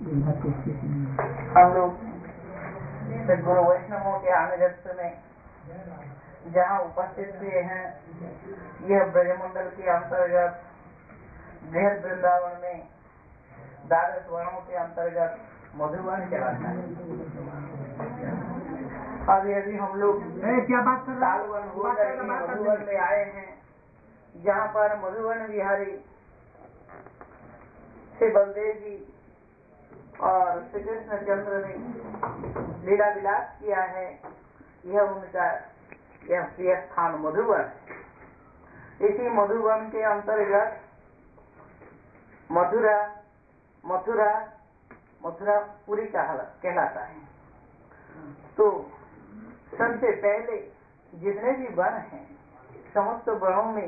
हम लोग सदगुरु वैष्णवों के आनुगत्य में जहाँ उपस्थित हुए हैं, यह ब्रजमंडल के अंतर्गत बृहद वृंदावन में द्वादश वर्णों के अंतर्गत मधुवन कहलाता है। अभी हम लोग सालवन होकर के मधुवन में आए हैं, जहाँ पर मधुवन विहारी श्री बलदेव जी और श्री कृष्ण चंद्र ने लीला विलास किया है। यह उनका यह प्रिय स्थान मधुवन। इसी मधुवन के अंतर्गत मथुरापुरी कहलाता है। तो सबसे पहले जितने भी वन हैं, समस्त वनों में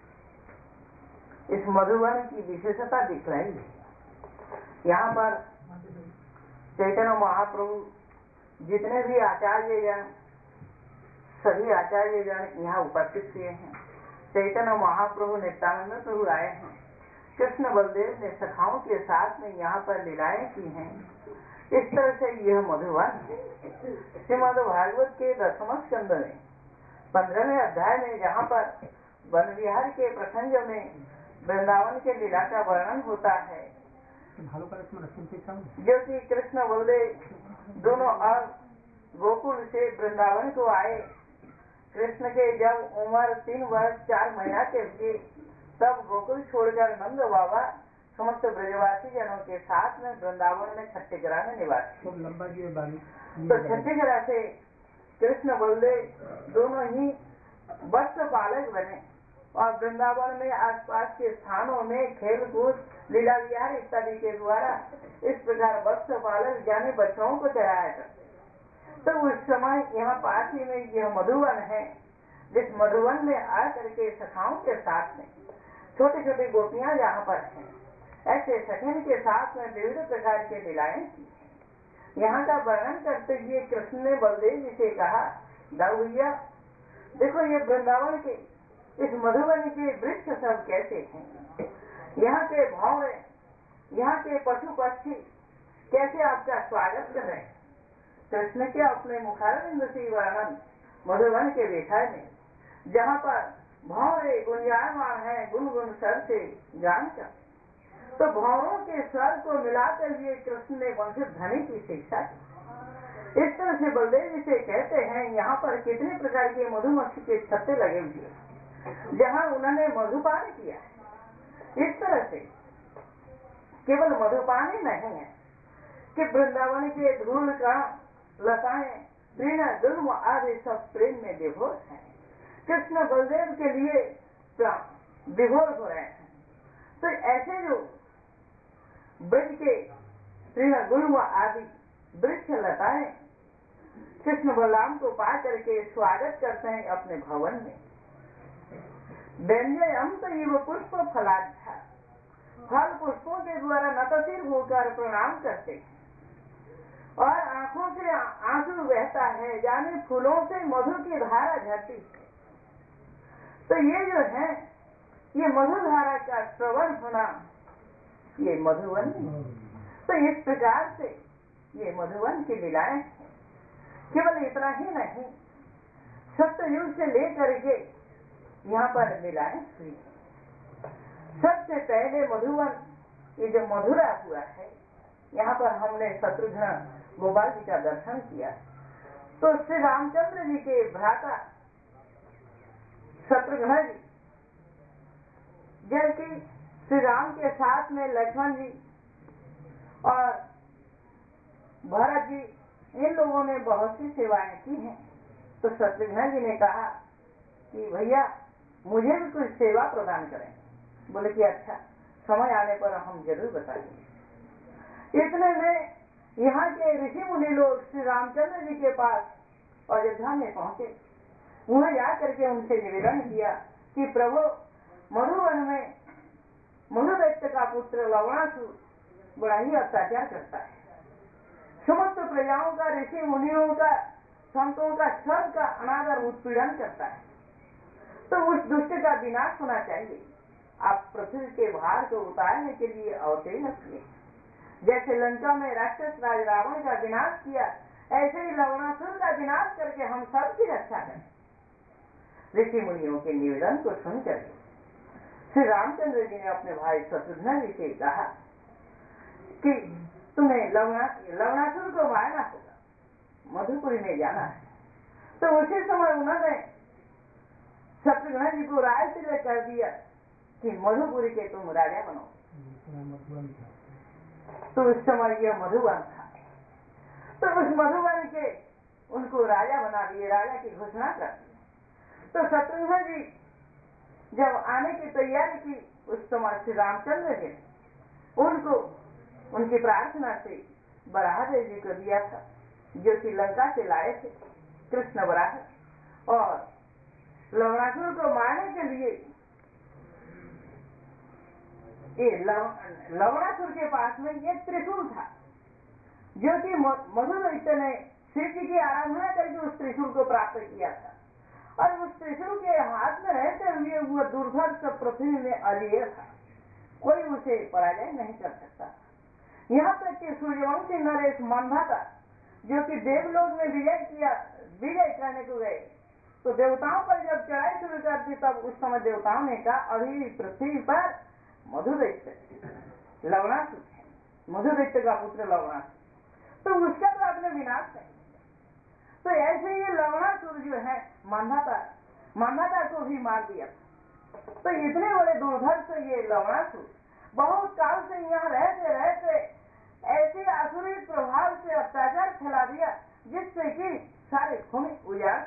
इस मधुवन की विशेषता दिखलाई है। यहाँ पर चैतन्य महाप्रभु जितने भी आचार्यगण, सभी आचार्यगण यहाँ उपस्थित हुए हैं। चैतन्य महाप्रभु नित्यानंद प्रभु आए हैं। कृष्ण बलदेव ने सखाओं के साथ में यहाँ पर लीलाएं की हैं। इस तरह से यह मधुवन है। श्रीमद् भागवत के 10वें स्कंद में 15वें अध्याय में जहाँ पर वन विहार के प्रसंग में वृंदावन के लीला का वर्णन होता है, जो कि कृष्ण बलदेव दोनों अब गोकुल से वृंदावन को आए। कृष्ण के जब उम्र 3 वर्ष 4 महीना के हुए, तब गोकुल छोड़कर नंद बाबा समस्त ब्रजवासी जनों के साथ में वृंदावन में छत्तीसगढ़ में निवास। तो छत्तीसगढ़ से कृष्ण बलदेव दोनों ही वत्स पालक बने और वृंदावन में आसपास के स्थानों में खेल कूद, लीला विहार इत्यादि के द्वारा इस प्रकार वत्स पालक जाने बच्चों को चढ़ाया करते। तो उस समय यहाँ पास ही में यह मधुवन है, जिस मधुवन में आकर के सखाओं के साथ में छोटी छोटी गोपियां जहाँ पर हैं, ऐसे सखन के साथ में विविध प्रकार के लीलाएं की। यहाँ का वर्णन करते हुए कृष्ण ने बलदेव जी से कहा, दाऊ भैया देखो ये वृंदावन के इस मधुवन के वृक्ष सब कैसे हैं, यहाँ के भाव, यहाँ के पशु पक्षी कैसे आपका स्वागत कर रहे हैं। कृष्ण के अपने मुखारविंद से वर्णन मधुवन के विषय में, जहाँ पर भौरे गुंजायमान है गुनगुन स्वर से गान कर, तो भौरों के स्वर को मिलाकर हुए कृष्ण ने वंशित ध्वनि की शिक्षा की। इस तरह से बलदेव जी से कहते हैं, यहाँ पर कितने प्रकार के मधुमक्खी के छत्ते लगे हुए, जहाँ उन्होंने मधुपान किया। इस तरह से केवल मधुपान ही नहीं है कि वृंदावन के धूल का लताएं, तृण दुर्म आदि सब प्रेम में विभोर हैं। कृष्ण बलदेव के लिए विभोर हो रहे हैं। तो ऐसे जो ब्रज के तृण गुल्म आदि वृक्ष लताएं कृष्ण बलराम को पा करके स्वागत करते हैं अपने भवन में। व्यंजय अंत युव पुष्प फलाध्या, फल पुष्पों के द्वारा नतशिर होकर प्रणाम करते हैं और आंखों से आंसू बहता है, जाने फूलों से मधु की धारा झरती है। तो ये जो है, ये मधुधारा का श्रवण होना, ये मधुवन। तो इस प्रकार से ये मधुवन की लीलाएं हैं। केवल इतना ही नहीं, सत्ययुग से लेकर के यहाँ पर लीलाएं हुई। सबसे पहले मधुवन, ये जो मधुरा हुआ है, यहाँ पर हमने शत्रुघ्न गोपाल जी का दर्शन किया। तो श्री रामचंद्र जी के भ्राता शत्रुघ्न जी, जबकि श्री राम के साथ में लक्ष्मण जी और भरत जी, इन लोगों ने बहुत सी सेवाएं की हैं। तो शत्रुघ्न जी ने कहा कि भैया मुझे भी कुछ सेवा प्रदान करें। बोले कि अच्छा, समय आने पर हम जरूर बताएंगे। इतने में यहाँ के ऋषि मुनि लोग श्री रामचंद्र जी के पास अयोध्या में पहुंचे। वहाँ जाकर के उनसे निवेदन किया कि प्रभु, मधुवन में मधुदैत्य का पुत्र लवणासुर बड़ा ही अत्याचार करता है। समस्त प्रजाओं का, ऋषि मुनियों का, संतों का, सबका अनादर उत्पीड़न करता है। तो उस दुष्ट का विनाश होना चाहिए। आप पृथ्वी के भार को उतारने के लिए अवतीर्ण हुए। जैसे लंका में राक्षस राज रावण का विनाश किया, ऐसे ही लवणासुर का विनाश करके हम सबकी रक्षा करें। ऋषि मुनियों के निवेदन को सुनकर श्री रामचंद्र जी ने अपने भाई शत्रुघ्न जी से कहा कि तुम्हें लवणासुर को मारना होगा, मधुपुरी में जाना है। तो उसी समय उन्होंने शत्रुघ्न जी को राय से कर दिया कि मधुपुरी के तुम राजा बनो। तो उस समय यह मधुबन था, तो उस मधुबन के उनको राजा बना दिए, राजा की घोषणा कर दी। तो शत्रुघ्न जी जब आने की तैयारी की, उस समय श्री रामचंद्र जी ने उनको उनकी प्रार्थना से बराह जी को दिया था, जो कि लंका से लाए थे कृष्ण बराह, और लवणासुर को मारने के लिए लवणासुर के पास में एक त्रिशूल था, जो कि मधुदैत्य ने शिव जी की आराधना करके उस त्रिशूल को प्राप्त किया था, और उस त्रिशूल के हाथ में रहते हुए वो दुर्धर्ष पृथ्वी में अजेय था, कोई उसे पराजय नहीं कर सकता। यहाँ तक कि सूर्यवंशी नरेश मंधाता, जो कि देवलोक में विजय करने को गए, तो देवताओं पर जब चढ़ाई शुरू कर दी, तब उस समय देवताओं ने कहा अभी पृथ्वी पर मधुदैत्य लवणासुर है, मधुदैत्य का पुत्र लवणासुर, तो उसका तो आपने विनाश नहीं। तो ऐसे ही लवणासुर जो है मंधाता को भी मार दिया। तो इतने बड़े दुर्धर्ष ये लवणासुर बहुत काल से यहाँ रहते रहते ऐसे आसुरी प्रभाव से अत्याचार फैला दिया, जिससे कि सारे भूमि उजाड़,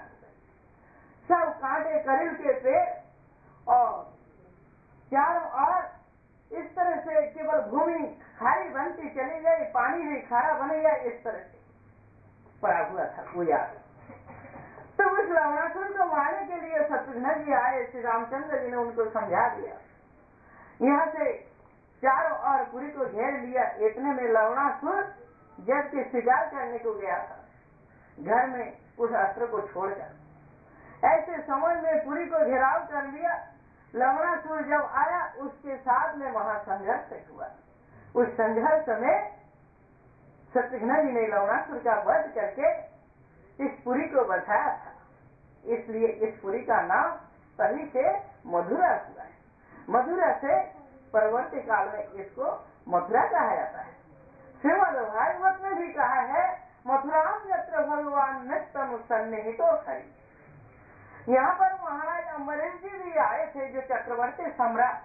सब कांटे करील के पेड़ और चारों ओर इस तरह से केवल भूमि खारी बनती चली गई, पानी भी खारा बन गया, इस तरह से पड़ा हुआ था उजाड़। तो उस लवणासुर को मारने के लिए शत्रुघ्न जी आए, श्री रामचंद्र जी ने उनको समझा दिया। यहाँ से चारों ओर पुरी को घेर लिया। इतने में लवणासुर जबकि शिकार करने को गया था, घर में उस अस्त्र को छोड़कर, ऐसे समय में पुरी को घेराव कर लिया। लवणासुर जब आया, उसके साथ में महासंघर्ष हुआ। उस संघर्ष में शत्रुघ्न जी ने लवणासुर का वध करके इस पुरी को बचाया था, इसलिए इस पुरी का नाम तभी से मधुरा हुआ है। मधुरा से परवर्ती काल में इसको मथुरा कहा जाता है। श्रीमद् भागवत में भी कहा है मथुरा यत्र भगवान नित्यम सन्निहितो हरि। यहाँ पर महाराज अम्बरीश जी भी आए थे, जो चक्रवर्ती सम्राट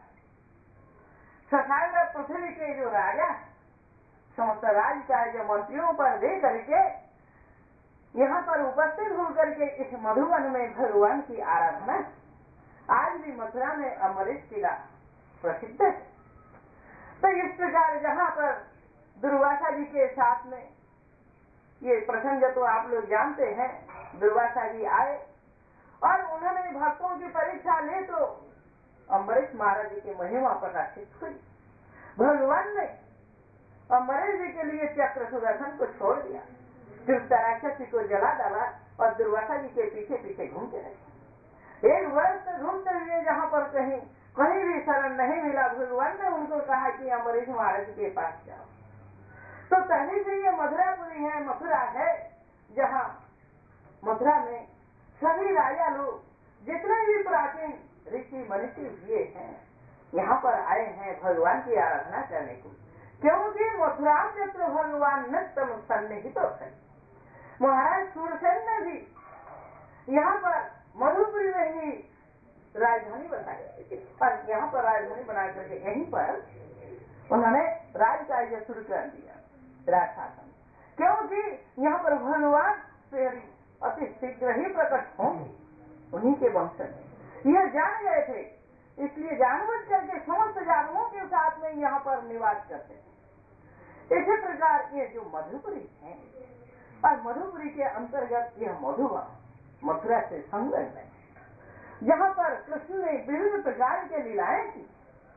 ससाग्र पृथ्वी के जो राजा, समस्त राज्य का जो मंत्रियों पर दे करके यहाँ पर उपस्थित होकर के इस मधुबन में भगवान की आराधना। आज भी मथुरा में अम्बरीश किला प्रसिद्ध है। तो इस प्रकार जहाँ पर दुर्वासा जी के साथ में ये प्रसंग तो आप लोग जानते हैं, दुर्वासा जी आए और उन्होंने भक्तों की परीक्षा ली, तो अम्बरीश महाराज जी की महिमा प्रकाशित हुई। भगवान ने अम्बरीश जी के लिए चक्र सुदर्शन को छोड़ दिया, राक्षसी को जला डाला और दुर्वासा जी के पीछे पीछे घूमते रहे। एक वर्ष घूमते हुए जहाँ पर कहीं भी शरण नहीं मिला, भगवान ने उनको कहा कि अम्बरीश महाराज के पास जाओ। तो तभी से ये मथुरापुरी है, मथुरा है, जहाँ मथुरा में सभी राजा लोग जितने भी प्राचीन ऋषि मनीषी हुए हैं, यहाँ पर आए हैं भगवान की आराधना करने को, क्योंकि मथुरा चक्र भगवान नित्यम सन्निहितो है। महाराज सूरसेन ने भी यहाँ पर मधुपुरी में ही राजधानी बनाई, और यहाँ पर राजधानी बना करके यहीं पर उन्होंने राज कार्य शुरू कर दिया, राज शासन, क्योंकि यहाँ पर भगवान श्री अति शीघ्र ही प्रकट होंगे, उन्हीं के वंश में यह जान गए थे, इसलिए जानबूझ करके समस्त जानवरों के साथ में यहाँ पर निवास करते थे। इसी प्रकार ये जो मधुपुरी है, और मधुपुरी के अंतर्गत यह मधुबन मथुरा से संलग्न है, जहाँ पर कृष्ण ने विभिन्न प्रकार के लीलाएं की।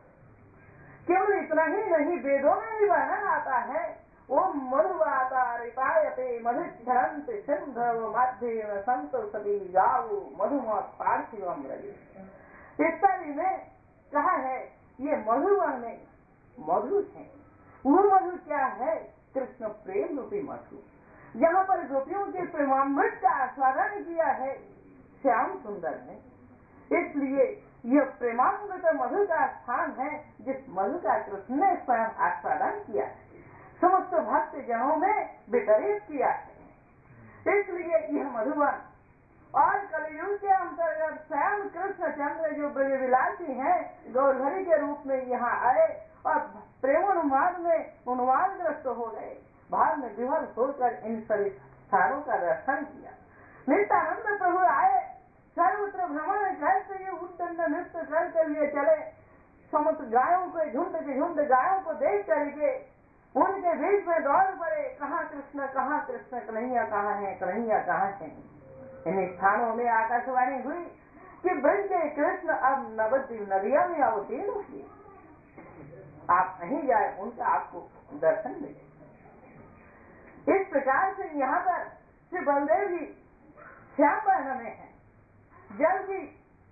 केवल इतना ही नहीं, वेदों में भी वर्णन आता है, ओम मधुवाता रिपायते मधुच्छरन्ति सिंधव मध्य संतो सदी गावो मधुमत पार्थिवम रवि इत्यादि में कहा है। ये मधुबन में मधु है, वो मधु क्या है? कृष्ण प्रेम रूपी मधु, जहाँ पर गोपियों के प्रेमामृत का आस्वादन किया है श्याम सुंदर है। इसलिए यह प्रेमामृत मधु का स्थान है, जिस मधु का कृष्ण ने स्वयं आस्वादन किया है, समस्त भक्त जनों में वितरित किया है। इसलिए यह मधुवन और कलयुग के अंतर्गत स्वयं कृष्णचंद्र जो ब्रज विलासी हैं, गौरहरि के रूप में यहाँ आए और प्रेमोन्माद में उन्मादग्रस्त हो गए, भाव में विवल होकर इन सभी स्थानों का दर्शन किया। नित्यानंद प्रभु आए, सर्वत्र भ्रमण करते हुए उद्दंड नृत्य करते हुए चले, समस्त गायों के झुंड गायों को देख करके उनके बीच में दौड़ पड़े, कहाँ कृष्ण कन्हैया कहाँ है, कन्हैया कहाँ है। इन स्थानों में आकाशवाणी हुई कि ब्रज के कृष्ण अब नवद्वीप नदिया में अवतीर्ण हुए, आप नहीं जाए, उनका आपको दर्शन मिले। इस प्रकार से यहाँ पर श्री बलदेव जी श्याम वर्ण में है। जब भी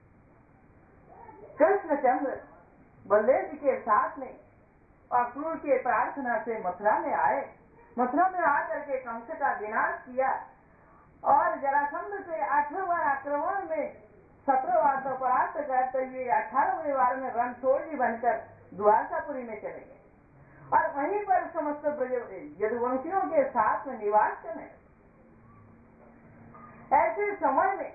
कृष्णचंद्र बलदेव जी के साथ में और क्रूर के प्रार्थना से मथुरा में आए, मथुरा में आकर के कंस का विनाश किया और जरासंध के 8वें बार आक्रमण में 17 बार तो परास्त करते हुए 18वें बार में रणछोड़ बनकर द्वारकापुरी में चले गए और वहीं पर समस्त यदुवंशियों के साथ में निवास करने। ऐसे समय में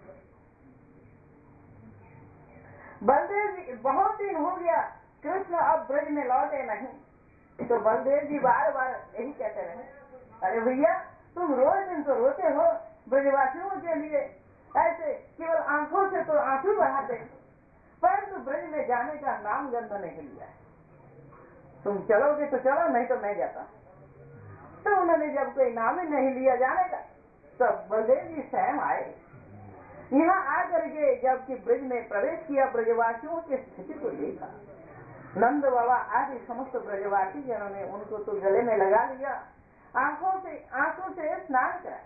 बलदेव जी, बहुत दिन हो गया कृष्ण अब ब्रज में लौटे नहीं, तो बलदेव जी बार बार यही कहते रहे, अरे भैया तुम रोज दिन तो रोते हो ब्रजवासियों के लिए, ऐसे केवल आंखों से तो आंसू बहाते, परंतु ब्रज में जाने का नाम गंध नहीं लिया है। तुम चलोगे तो चलो, नहीं तो मैं जाता। तो उन्होंने जब कोई नाम ही नहीं लिया जाने का, तब बलदेव जी स्वयं आए। यहाँ आकर के जबकि ब्रज में प्रवेश किया, ब्रजवासियों की स्थिति को देखा, नंद बाबा आदि समस्त ब्रजवासी जनों ने उनको तो गले में लगा लिया, आंखों से स्नान कराया।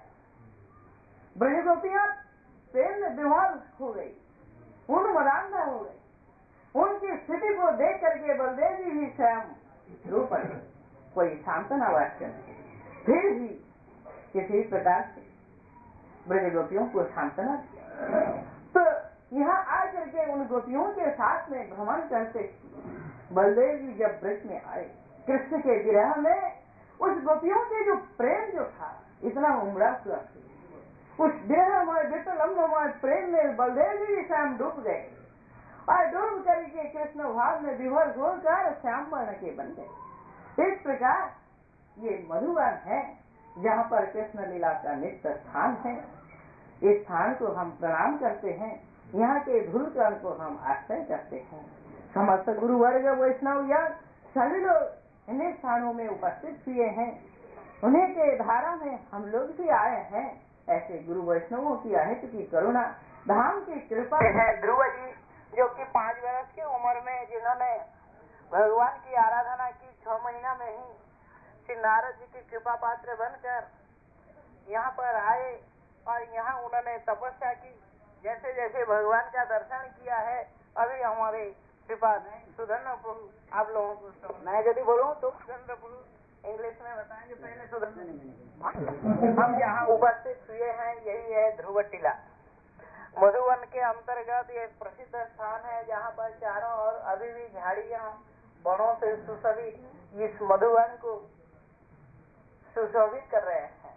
ब्रज गोपियां प्रेम में विभोर हो गई, उन्मदान्ध हो गई। उनकी स्थिति को देख करके बलदेव जी भी स्वयं रो पड़े, कोई सांत्वना वाक्य नहीं। फिर भी किसी प्रकार से ब्रज गोपियों को सांत्वना दिया। तो यहाँ आकर के उन गोपियों के साथ में भ्रमण करते बलदेव जी जब ब्रज में आए, कृष्ण के विरह में उस गोपियों के जो प्रेम जो था इतना उमड़ा हुआ, उस विरहमय विटलम्बमय प्रेम में बलदेव जी स्वयं डूब गए और डूब करके कृष्ण भाव में विभोर होकर श्याम वर्ण के बन गए। इस प्रकार ये मधुवन है, जहाँ पर कृष्ण लीला का नित्य स्थान है। इस स्थान को हम प्रणाम करते हैं, यहाँ के धूलकण को हम आश्रय करते हैं। समस्त गुरु वर्ग वैष्णव या सभी लोग इन्हीं स्थानों में उपस्थित हुए हैं, उन्हीं के धारा में हम लोग भी आए हैं। ऐसे गुरु वैष्णवों की अहित की करुणा धाम की कृपा है। ध्रुव जी जो कि 5 वर्ष की उम्र में जिन्होंने भगवान की आराधना की, 6 महीना में ही श्री नारद जी की कृपा पात्र बनकर यहाँ पर आए और यहाँ उन्होंने तपस्या की। जैसे जैसे भगवान का दर्शन किया है, अभी हमारे कृपा सुधर्म प्रभु आप लोगों को, मैं यदि बोलूँ तो सुधर्म प्रभु इंग्लिश में बताएंगे, पहले सुधर्म। हम यहाँ उपस्थित हुए हैं, यही है ध्रुव टीला, मधुवन के अंतर्गत ये प्रसिद्ध स्थान है, जहाँ पर चारों ओर अभी भी झाड़ियाँ वनों से सुशोभित इस मधुवन को सुशोभित कर रहे हैं।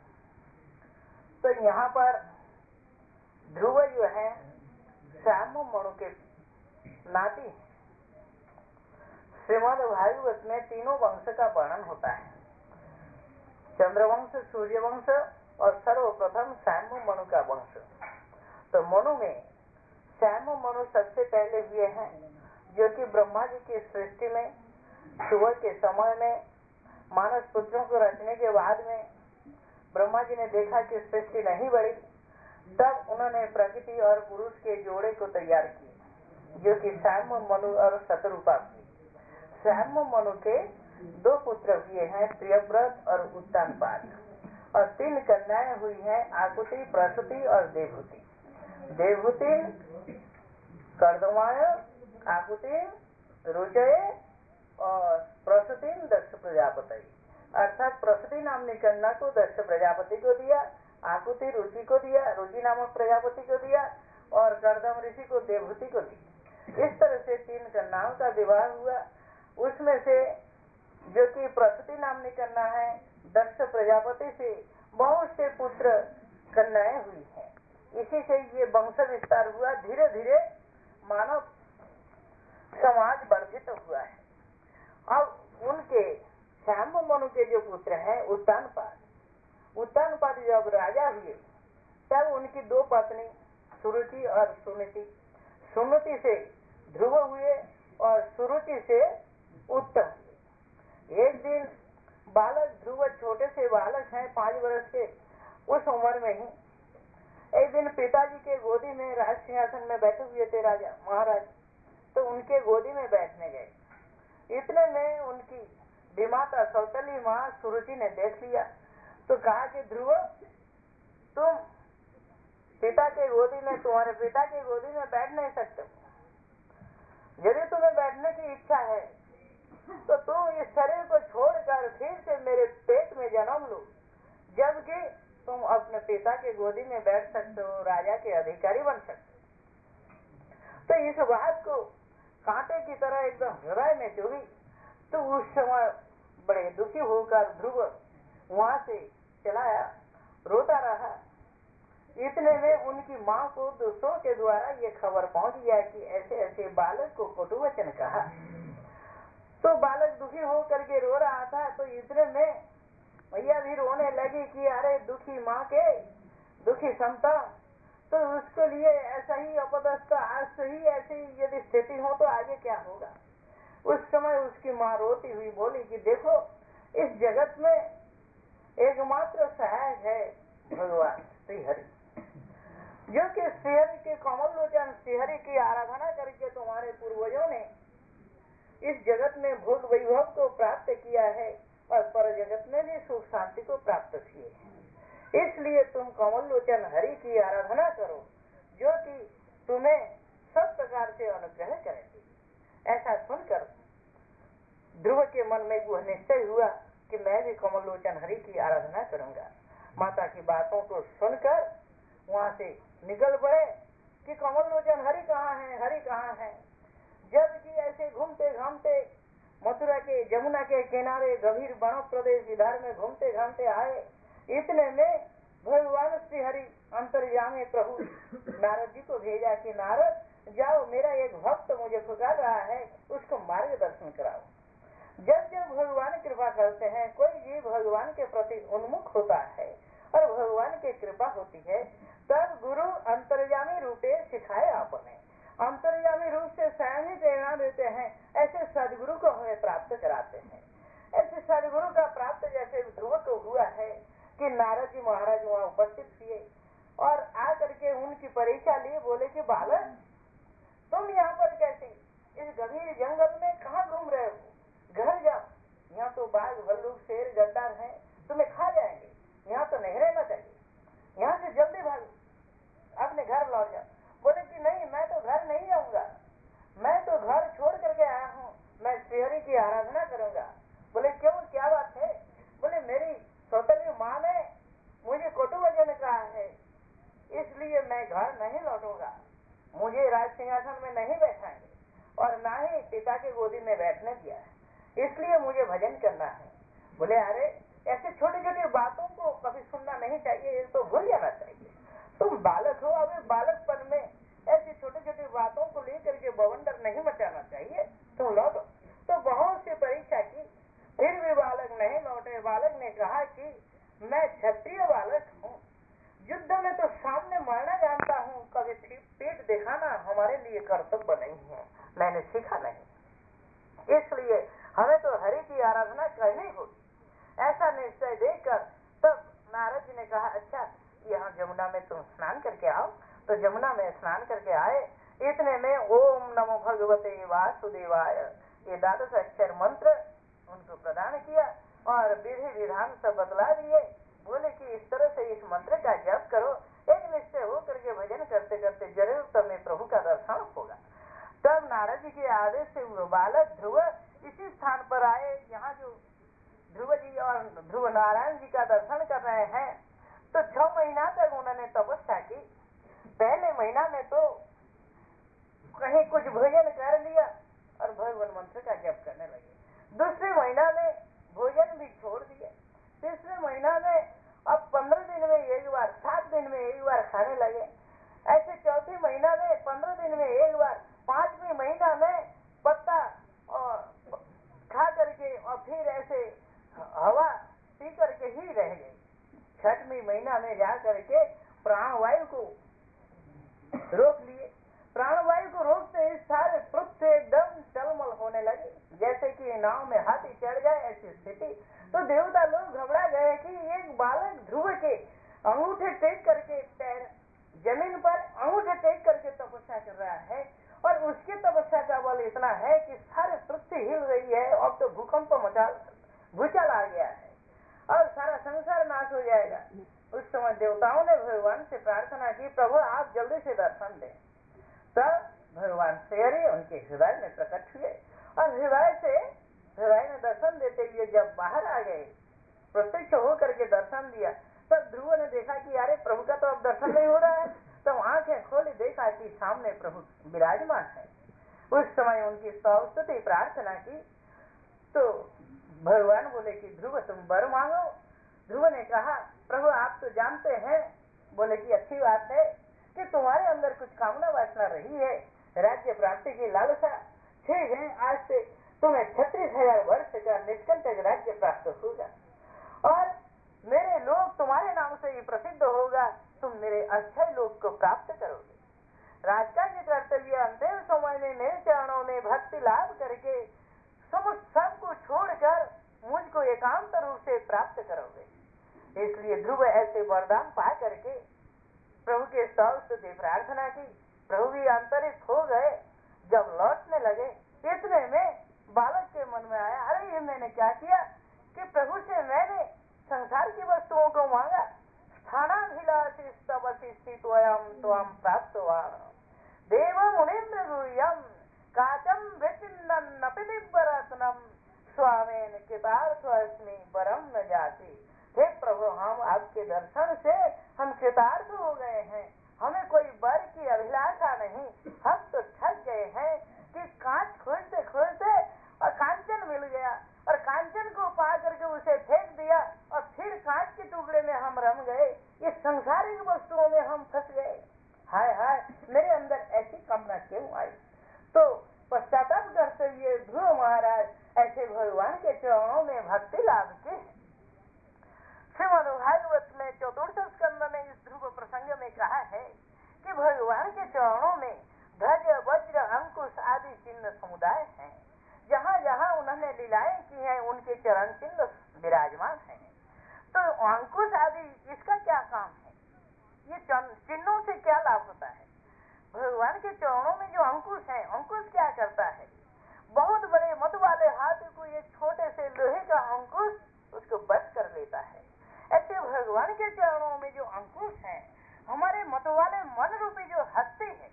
तो यहाँ पर ध्रुव जो है श्याम मणु के नाती। श्रीमद् भागवत में 3 वंश का वर्णन होता है, चंद्रवंश, सूर्यवंश और सर्वप्रथम श्याम मनु का वंश। तो मनु में श्याम मनु सबसे पहले हुए हैं, जो कि ब्रह्मा जी की सृष्टि में सुबह के समय में मानस पुत्रों को रचने के बाद में ब्रह्मा जी ने देखा कि सृष्टि नहीं बढ़ी, तब उन्होंने प्रकृति और पुरुष के जोड़े को तैयार किया, जो कि श्याम मनु और शतरूपा। श्याम मनु के 2 पुत्र हुए हैं, प्रियव्रत और उत्तानपाद, और 3 कन्याएं हुई हैं, आकुति, प्रसूति और देवहूति। देवहूति कर्दमाय, आकुति रुचय और प्रसूति दक्ष प्रजापति, अर्थात प्रसूति नामनी कन्या को दक्ष प्रजापति को दिया, आकुति रुचि को दिया, रुचि नामक प्रजापति को दिया, और कर्दम ऋषि को देवहूति को दी। इस तरह से 3 कन्याओं का विवाह हुआ। उसमें से जो कि प्रसूति नामनी कन्या है, दक्ष प्रजापति से बहुत से पुत्र कन्याएं हुई हैं। इसी से ये वंश विस्तार हुआ। धीरे धीरे मानव समाज वर्धित हुआ है। अब उनके श्याम मनु के जो पुत्र हैं उत्तानपाद जब राजा हुए तब उनकी 2 पत्नी सुरुचि और सुनीति, सुनीति से ध्रुव हुए और सुरुचि से उत्तम हुए। एक दिन बालक ध्रुव छोटे से बालक हैं 5 वर्ष के, उस उम्र में ही एक दिन पिताजी के गोदी में राज सिंहासन में बैठे हुए थे राजा महाराज, तो उनके गोदी में बैठने गए। इतने में उनकी विमाता सौतली माँ सुरुचि ने देख लिया तो कहा कि ध्रुव, तुम पिता के गोदी में, तुम्हारे पिता के गोदी में बैठ नहीं सकते। यदि तुम्हें बैठने की इच्छा है तो तुम इस शरीर को छोड़कर फिर से मेरे पेट में जन्म लो, जबकि तुम अपने पिता के गोदी में बैठ सकते हो, राजा के अधिकारी बन सकते हो। तो इस बात को कांटे की तरह एकदम हृदय में चुभी। तो उस समय बड़े दुखी होकर ध्रुव वहां से चलाया, रोता रहा। इतने में उनकी माँ को दूसरों के द्वारा ये खबर पहुंच गया कि ऐसे ऐसे बालक को कटु वचन कहा। तो बालक दुखी होकर के रो रहा था। तो इतने में भैया भी रोने लगी कि अरे दुखी माँ के दुखी संतान, तो उसके लिए ऐसा ही अपदस्थ, आज से ही ऐसी यदि स्थिति हो तो आगे क्या होगा। उस समय उसकी माँ रोती हुई बोली कि देखो, इस जगत में एकमात्र सहायक है भगवान श्रीहरि, जो कि श्रीहरि के कमल लोचन श्रीहरि की आराधना करके तुम्हारे पूर्वजों ने इस जगत में भोग वैभव को प्राप्त किया है और पर जगत में भी सुख शांति को प्राप्त किए हैं। इसलिए तुम कमल लोचन हरि की आराधना करो, जो कि तुम्हें सब प्रकार से अनुग्रह करेंगे। ऐसा सुनकर ध्रुव के मन में वह निश्चय हुआ कि मैं भी कमल लोचन हरि की आराधना करूंगा। माता की बातों को सुनकर वहां से निकल पड़े कि कमल लोचन हरि कहाँ है, हरि कहाँ है। जबकि ऐसे घूमते घामते मथुरा के जमुना के किनारे गंभीर वन प्रदेश इधर में घूमते घामते आए। इतने में भगवान श्री हरि अंतर्यामी प्रभु नारद जी को भेजा कि नारद जाओ, मेरा एक भक्त मुझे पुकार रहा है, उसको मार्गदर्शन कराओ। जब जब भगवान कृपा करते हैं, कोई जीव भगवान के प्रति उन्मुख होता है और भगवान की कृपा होती है, तब गुरु अंतर्यामी रूपे सिखाए आपने, अंतर्यामी रूप से स्वयं ही प्रेरणा देते हैं। ऐसे सदगुरु को हमें प्राप्त कराते हैं। ऐसे सदगुरु का प्राप्त जैसे ध्रुव को हुआ है कि नारद जी महाराज वहाँ उपस्थित हुए और आकर के उनकी परीक्षा लिए, बोले कि बालक, तुम यहाँ पर कैसे इस गंभीर जंगल में कहाँ घूम रहे हो? घर जाओ, यहाँ तो बाघ भालू शेर गद्दार हैं, तुम्हें खा जाएंगे, यहाँ तो नहीं रहना चाहिए, यहाँ से जल्दी भागो, अपने घर लौट जाओ। बोले कि नहीं, मैं तो घर नहीं जाऊंगा, मैं तो घर छोड़ करके आया हूँ, मैं श्रीहरि की आराधना करूंगा। बोले क्यों, क्या बात है? बोले मेरी सौतली माँ ने मुझे कटु वचन कहा है, इसलिए मैं घर नहीं लौटूंगा, मुझे राज सिंहासन में नहीं बैठाएंगे और ना ही पिता के गोदी में बैठने दिया है, इसलिए मुझे भजन करना है। बोले अरे, ऐसे छोटी छोटी बातों को कभी सुनना नहीं चाहिए, ये तो भूल जाना चाहिए। तुम बालक हो, अभी बालकपन में ऐसी छोटी छोटी बातों को लेकर के बवंडर नहीं मचाना चाहिए, तुम लौटो। तो बहुत सी परीक्षा की, फिर भी बालक नहीं लौटे। बालक ने कहा कि मैं क्षत्रिय बालक हूँ, युद्ध में तो सामने मरना जानता हूँ, कभी पीठ दिखाना हमारे लिए कर्तव्य नहीं है, मैंने सीखा नहीं, इसलिए हमें तो हरि की आराधना करनी होगी। ऐसा निश्चय देखकर तब नारद जी ने कहा, अच्छा यहाँ जमुना में तुम स्नान करके आओ। तो जमुना में स्नान करके आए। इतने में ओम नमो भगवते वासुदेवाय ये 12 अक्षर मंत्र उनको प्रदान किया और विधि विधान सब बतला दिए। बोले कि इस तरह से इस मंत्र का जप करो, एक निश्चय हो करके भजन करते करते जरूर तुम्हें प्रभु का दर्शन होगा। तब नारद जी के आदेश से वो बालक ध्रुव इसी स्थान पर आए, यहाँ जो भगवान ध्रुव नारायण जी का दर्शन कर रहे हैं तो 6 महीना तक उन्होंने तपस्या की। पहले महीना में तो कहीं कुछ भोजन कर लिया और भगवान मंत्र का जप करने लगे। दूसरे महीना में भोजन भी छोड़ दिए। तीसरे महीना में अब 15 दिन में एक बार, 7 दिन में एक बार खाने लगे। ऐसे चौथे महीना में 15 दिन में एक बार, 5वें महीना में पत्ता खा करके और फिर ऐसे हवा पी करके ही रह गई। 6वें महीना में जा करके प्राणवायु को रोक लिए। प्राणवायु को रोकते ही सारे पृथ्वी एकदम टलमल होने लगे, जैसे कि नाव में हाथी चढ़ जाए ऐसी स्थिति। तो देवता लोग घबरा गए कि एक बालक ध्रुव के अंगूठे टेक करके पैर जमीन पर अंगूठे टेक करके तपस्या कर रहा है और उसकी तपस्या का बल इतना है कि सारे पृथ्वी हिल रही है। अब तो भूकंप भूचाल आ गया है और सारा संसार नाश हो जाएगा। उस समय देवताओं ने भगवान से प्रार्थना की, प्रभु आप जल्दी से दर्शन दें। तब भगवान श्री उनके हृदय में प्रकट हुए और हृदय में दर्शन देते हुए जब बाहर आ गए, प्रत्यक्ष होकर के दर्शन दिया, तब ध्रुव ने देखा कि अरे प्रभु का तो अब दर्शन नहीं हो रहा है। तो आंखें खोली, देखा कि सामने प्रभु विराजमान है। उस समय उनकी स्तुति प्रार्थना की तो भगवान बोले कि ध्रुव तुम वर मांगो। ध्रुव ने कहा प्रभु आप तो जानते हैं, बोले कि अच्छी बात है कि तुम्हारे अंदर कुछ कामना वासना रही है, राज्य प्राप्ति की लालसा। ठीक है, आज से तुम्हें 36,000 वर्ष का निष्कंटक राज्य प्राप्त होगा और मेरे लोग तुम्हारे नाम से ही प्रसिद्ध होगा। तुम मेरे अक्षय लोक को प्राप्त करोगे। राजकार्य करते हुए अंतिम समय में मेरे चरणों में भक्ति लाभ करके सबको छोड़कर मुझको एकांत रूप से प्राप्त करोगे। इसलिए ध्रुव ऐसे वरदान पा करके प्रभु के स्तुति प्रार्थना की। प्रभु भी अंतरित हो गए। जब लौटने लगे इतने में बालक के मन में आया, अरे ये मैंने क्या किया कि प्रभु से मैंने संसार की वस्तुओं को मांगा। स्थानाभिलाषी तपसी स्थितोऽयं त्वां प्राप्तवान् देव मुनीन्द्र गुह्यं काचम वृचिन्नन्नपि दिव्यरत्नम् स्वामेन कृतार्थोऽस्मि वरं न जाति। हे प्रभु, हम आपके दर्शन से हम कृतार्थ हो गए हैं, हमें कोई वर की अभिलाषा नहीं। हम तो थक गए हैं कि कांच खोजते खोजते और कांचन मिल गया और कांचन को पा करके उसे फेंक दिया और फिर कांच के टुकड़े में हम रम गए। ये संसारिक वस्तुओं में हम फंस गए। हाय हाय, मेरे अंदर ऐसी कामना क्यों आई। तो पश्चाताप करते हुए ध्रुव महाराज ऐसे भगवान के चरणों में भक्ति लाभ की। श्रीमद् भागवत में 4th स्कंद में इस ध्रुव प्रसंग में कहा है कि भगवान के चरणों में ध्वज वज्र अंकुश आदि चिन्ह समुदाय हैं। जहाँ जहाँ उन्होंने लीलाएं की हैं उनके चरण चिन्ह विराजमान हैं। तो अंकुश आदि इसका क्या काम है, ये चिन्हों से क्या लाभ होता है। भगवान के चरणों में जो अंकुश है, अंकुश क्या करता है, बहुत बड़े मत वाले हाथी को एक छोटे से लोहे का अंकुश उसको बस कर लेता है। ऐसे भगवान के चरणों में जो अंकुश है, हमारे मत वाले मन रूपी जो हस्ती है,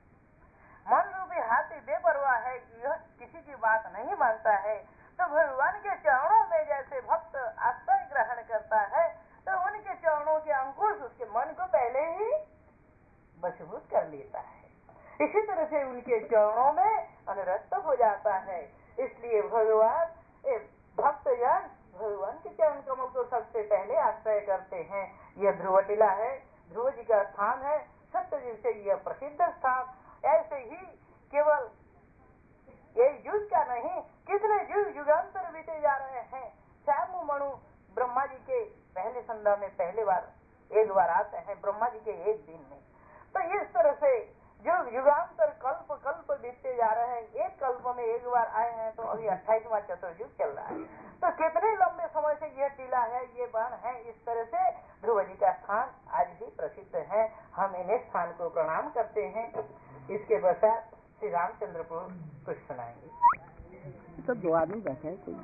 मन रूपी हाथी बेपरवाह है, यह किसी की बात नहीं मानता है। तो भगवान के चरणों में जैसे भक्त आश्रय ग्रहण करता है तो उनके चरणों के अंकुश उसके मन को पहले ही वशीभूत कर लेता है। इसी तरह से उनके चरणों में अनुरक्त हो जाता है। इसलिए भगवान भक्तजन भगवान के चरण कमल को सबसे पहले आश्रय करते हैं। यह ध्रुव टीला है, ध्रुव जी का स्थान है, सत्ययुग से यह प्रसिद्ध स्थान। ऐसे ही केवल यही युग का नहीं, कितने युग युगांतर बीते जा रहे हैं। श्याम मणु ब्रह्मा जी के पहले संध्या में एक बार आते हैं, ब्रह्मा जी के एक दिन में। तो इस तरह से जो युगांतर कल्प कल्प बीतते जा रहे हैं। एक कल्प में एक बार आए हैं तो अभी 28वां चतुर्युग चल रहा है। तो कितने लंबे समय से यह टीला है, ये वन है। इस तरह से ध्रुव जी का स्थान आज भी प्रसिद्ध है। हम इन्हें स्थान को प्रणाम करते हैं। इसके पश्चात श्री रामचंद्र कुछ सुनाएंगे। सब 2 आदमी बैठे हैं, कोई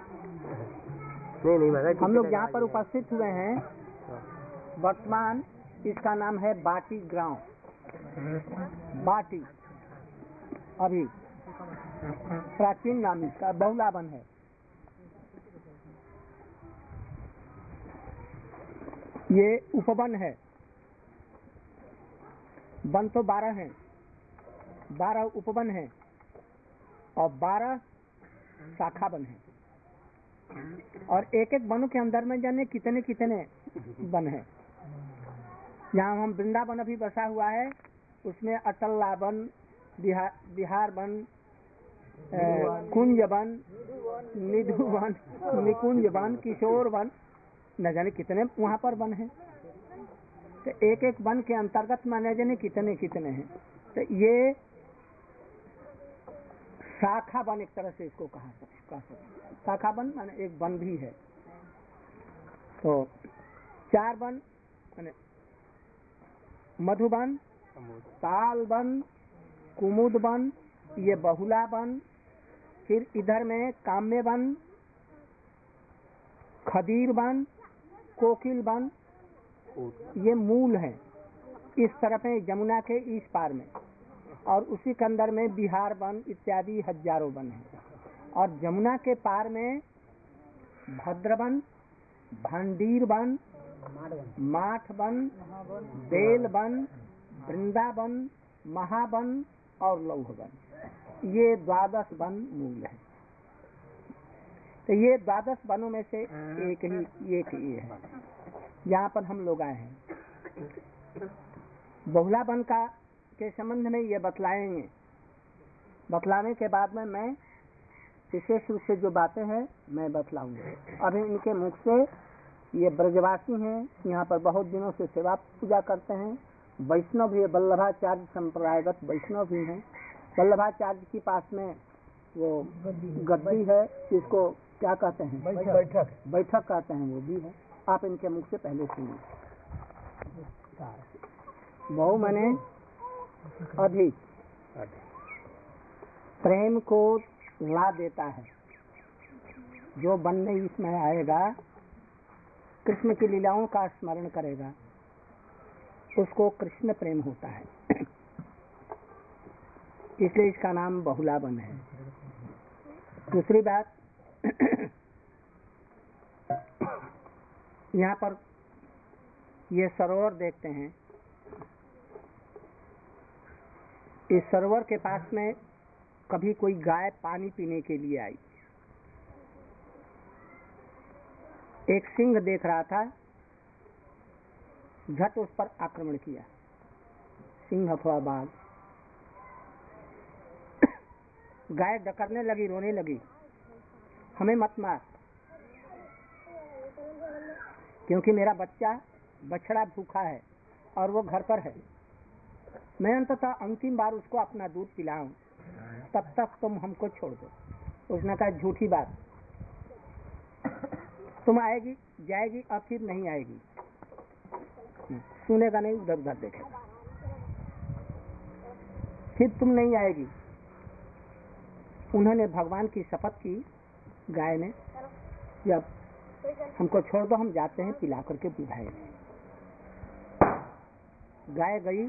नहीं, हम लोग यहाँ पर उपस्थित हुए हैं। वर्तमान इसका नाम है बाटी ग्राम, बाटी अभी प्राचीन नाम इसका बहुलावन है। ये उपवन है। वन तो 12 हैं, 12 उपवन हैं और 12 शाखा वन हैं। और एक एक वनों के अंदर में जाने कितने कितने वन हैं। यहाँ हम वृंदावन अभी बसा हुआ है, उसमें अटल्ला वन, बिहार वन, कुंज वन, निधु वन, निकुंज वन, किशोर वन, न जाने कितने वहाँ पर वन हैं। तो एक एक वन के अंतर्गत माने जाने कितने कितने हैं। तो ये शाखा वन एक तरह से इसको कहा सकते। शाखा वन माने एक वन भी है। तो 4 वन माने मधुबन, ताल वन, कुमुद वन, ये बहुला वन, फिर इधर में काम्य वन, खदीर वन, कोकिल वन, ये मूल है। इस तरफ है यमुना के इस पार में, और उसी के अंदर में बिहार वन इत्यादि हजारों वन है। और यमुना के पार में भद्रवन, भंडीर वन, माठ वन, बेल वन, वृंदावन, महावन और लौह वन, ये 12 वन मूल है। तो ये 12 वनों में से एक ही है यहाँ पर हम लोग आए हैं। बहुला वन का के संबंध में ये बतलाएंगे। बतलाने के बाद में मैं विशेष रूप से जो बातें हैं मैं बतलाऊंगा। अभी इनके मुख से, ये ब्रजवासी हैं, यहाँ पर बहुत दिनों से सेवा पूजा करते हैं। वैष्णव भी, वल्लभाचार्य संप्रदायगत वैष्णव भी हैं। वल्लभाचार्य के पास में वो गद्दी है, इसको क्या कहते हैं, बैठक कहते हैं, वो भी है। आप इनके मुख से पहले सुनिए। बहु मने अधिक प्रेम को ला देता है। जो बनने इसमें आएगा, कृष्ण की लीलाओं का स्मरण करेगा, उसको कृष्ण प्रेम होता है। इसलिए इसका नाम बहुला वन है। दूसरी बात, यहाँ पर ये सरोवर देखते हैं। इस सरोवर के पास में कभी कोई गाय पानी पीने के लिए आई। एक सिंह देख रहा था, झट उस पर आक्रमण किया। सिंह अथवा बाघ। गाय डकरने लगी, रोने लगी, हमें मत मार, क्योंकि मेरा बछड़ा भूखा है और वो घर पर है। मैं अंततः अंतिम बार उसको अपना दूध पिलाऊं, तब तक तुम हमको छोड़ दो। उसने कहा झूठी बात, तुम आएगी जाएगी, अब फिर नहीं आएगी। सुनेगा नहीं, उधर उधर देखेगा, फिर तुम नहीं आएगी। उन्होंने भगवान की शपथ की, गाय ने, जब हमको छोड़ दो, हम जाते हैं, पिला करके बुझाएंगे। गाय गई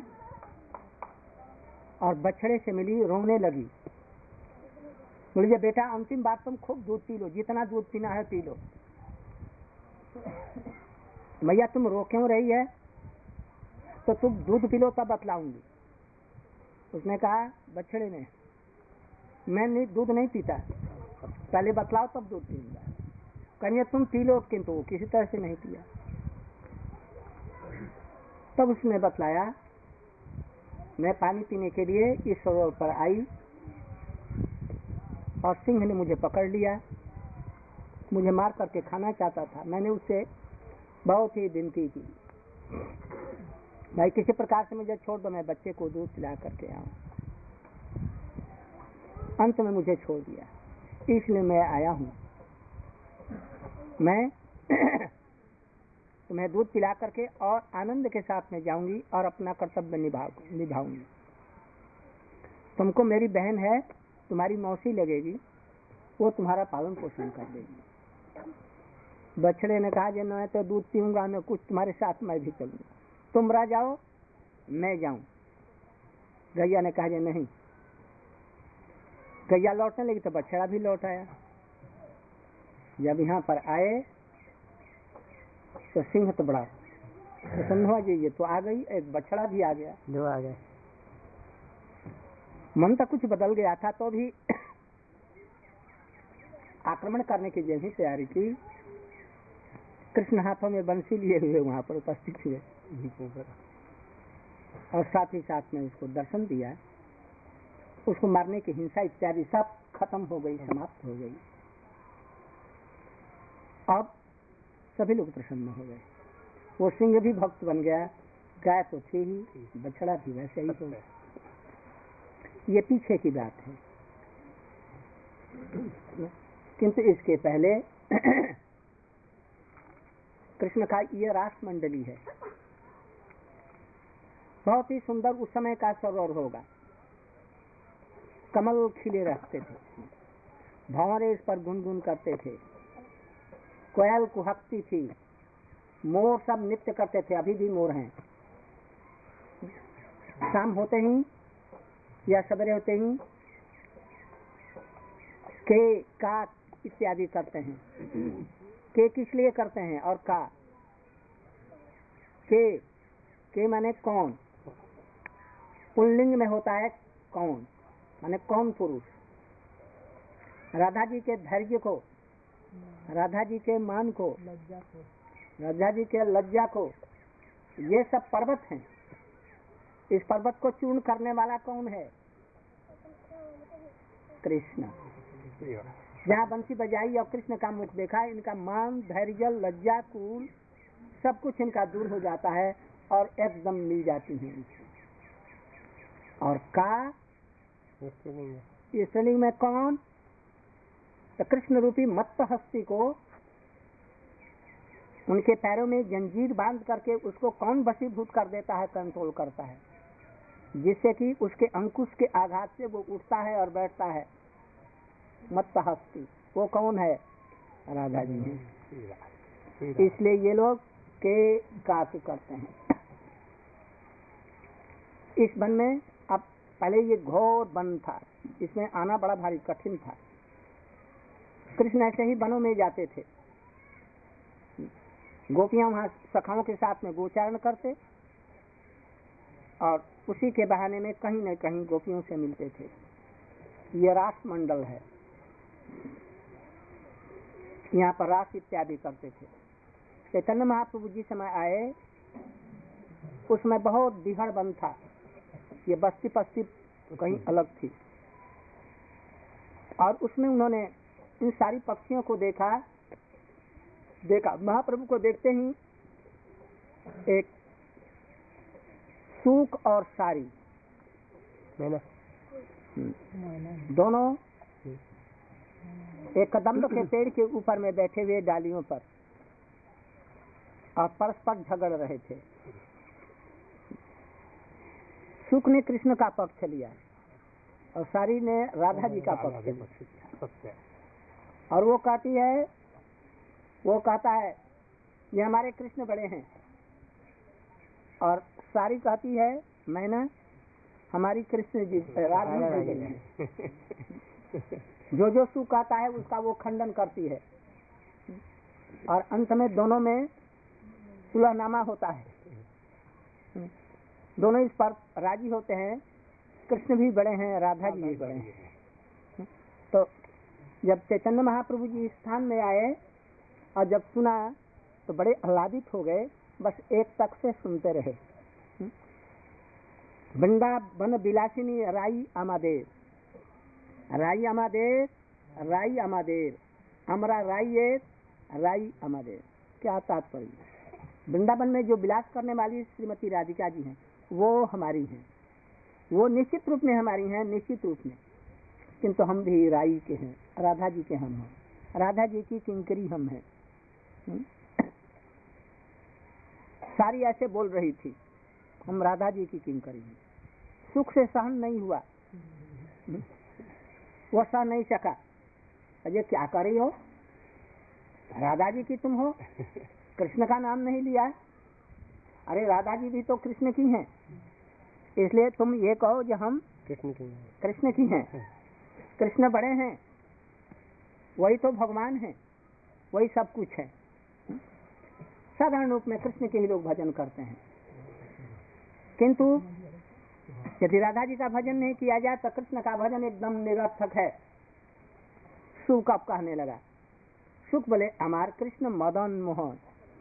और बछड़े से मिली, रोने लगी। बोलिए बेटा, अंतिम बार तुम खूब दूध पी लो, जितना दूध पीना है पी लो। भैया तुम रो क्यों रही है? तो तुम दूध पी लो तब बतलाऊंगी। उसने कहा, बछड़े ने, मैं नहीं दूध नहीं पीता, पहले बतलाओ तब दूध पीऊंगा। कहिए तुम पी लो, किंतु वो किसी तरह से नहीं पिया। तब उसने बतलाया, मैं पानी पीने के लिए इस सरोवर पर आई और सिंह ने मुझे पकड़ लिया, मुझे मार करके खाना चाहता था। मैंने उससे बहुत ही विनती की, भाई किसी प्रकार से मुझे छोड़ दो, मैं बच्चे को दूध पिला करके आऊं। अंत में मुझे छोड़ दिया, इसलिए मैं आया हूं। मैं तुम्हें दूध पिला करके और आनंद के साथ में जाऊंगी और अपना कर्तव्य निभाऊंगी। तुमको मेरी बहन है, तुम्हारी मौसी लगेगी, वो तुम्हारा पालन पोषण कर देगी। बछड़े ने कहा, जो मैं तो दूध पीऊंगा, मैं कुछ तुम्हारे साथ मैं भी चलूंगा, तुम रह जाओ मैं जाऊं। गैया ने कहा, नहीं। गैया लौटने लगी तो बछड़ा भी लौट आया। जब यहाँ पर आए तो सिंह तो बड़ा प्रसन्न हुआ जी, ये तो आ गई, एक बछड़ा भी आ गया, दो आ गए। मन तो कुछ बदल गया था, तो भी आक्रमण करने की जैसी तैयारी की। कृष्ण हाथों में बंसी लिए हुए वहां पर उपस्थित हुए और साथ ही साथ में उसको दर्शन दिया। उसको मारने की हिंसा इत्यादि सब खत्म हो गई, समाप्त हो गई। अब सभी लोग प्रसन्न हो गए। वो सिंह भी भक्त बन गया, गाय तो थी ही, बछड़ा भी वैसे ही हो गया। ये पीछे की बात है, किंतु इसके पहले कृष्ण का ये रास मंडली है, बहुत ही सुंदर उस समय का सरोवर होगा। कमल खिले रहते थे, भंवरे इस पर गुनगुन करते थे, कोयल कुहकती थी, मोर सब नृत्य करते थे, अभी भी मोर हैं। शाम होते ही या सवेरे होते ही के का इत्यादि करते हैं। के किस लिए करते हैं और का? के माने कौन, पुल्लिंग में होता है कौन, माने कौन पुरुष। राधा जी के धैर्य को, राधा जी के मान को, राधा जी के लज्जा को, ये सब पर्वत हैं। इस पर्वत को चूर्ण करने वाला कौन है? कृष्ण। जहाँ बंसी बजाई और कृष्ण का मुख देखा, इनका मान, धैर्य, लज्जा, कूल सब कुछ इनका दूर हो जाता है और एकदम मिल जाती है। और का स्त्रीलिंग में कौन? तो कृष्ण रूपी मत्त हस्ती को उनके पैरों में जंजीर बांध करके उसको कौन वशीभूत कर देता है, कंट्रोल करता है, जिससे कि उसके अंकुश के आघात से वो उठता है और बैठता है। मत्त हस्ती वो कौन है? राधा जी है। इसलिए ये लोग के कातु करते हैं। इस वन में अब पहले ये घोर वन था, इसमें आना बड़ा भारी कठिन था। कृष्ण ऐसे ही वनों में जाते थे, गोपियां वहां सखाओं के साथ में गोचारण करते और उसी के बहाने में कहीं न कहीं गोपियों से मिलते थे। ये रास मंडल है, यहाँ पर रास इत्यादि करते थे। चैतन्य महाप्रभु जी समय आए, उसमें बहुत बिहड़ वन था, ये बस्ती पस्ती कहीं अलग थी और उसमें उन्होंने इन सारी पक्षियों को देखा। महाप्रभु को देखते ही एक सूक और सारी दोनों एक कदम्ब के पेड़ के ऊपर में बैठे हुए डालियों पर और परस्पर झगड़ रहे थे। सुख ने कृष्ण का पक्ष लिया और सारी ने राधा जी का पक्ष लिया। और वो कहता है ये हमारे कृष्ण बड़े हैं, और सारी कहती है मैंने हमारी कृष्ण जी राधा जी बड़े हैं। जो सुख कहता है उसका वो खंडन करती है और अंत में दोनों में सुलहनामा होता है। दोनों इस पर राजी होते हैं, कृष्ण भी बड़े हैं, राधा जी भी बड़े हैं। तो जब चैतन्य महाप्रभु जी इस स्थान में आए और जब सुना तो बड़े आह्लादित हो गए, बस एक तक से सुनते रहे। वृंदावन विलासिनी राई आमादेर, राई आमादेर, राई आमादेर, हमरा राई आमादेर। क्या तात्पर्य? वृंदावन में जो विलास करने वाली श्रीमती राधिका जी हैं वो हमारी हैं, वो निश्चित रूप में हमारी हैं, निश्चित रूप में, किंतु हम भी राई के हैं, राधा जी के हम हैं, राधा जी की किंकरी हम हैं। सारी ऐसे बोल रही थी, हम राधा जी की किंकरी हैं। सुख से सहन नहीं हुआ, वो सह नहीं सका। अजय क्या कर रही हो, राधा जी की तुम हो, कृष्ण का नाम नहीं लिया। अरे राधा जी भी तो कृष्ण की हैं, इसलिए तुम ये कहो जो हम कृष्ण की हैं। कृष्ण बड़े हैं, वही तो भगवान हैं, वही सब कुछ है। साधारण रूप में कृष्ण के ही लोग भजन करते हैं। किंतु यदि राधा जी का भजन नहीं किया जाए तो कृष्ण का भजन एकदम निरर्थक है। सुख अब कहने लगा, सुख बोले हमार कृष्ण मदन मोहन,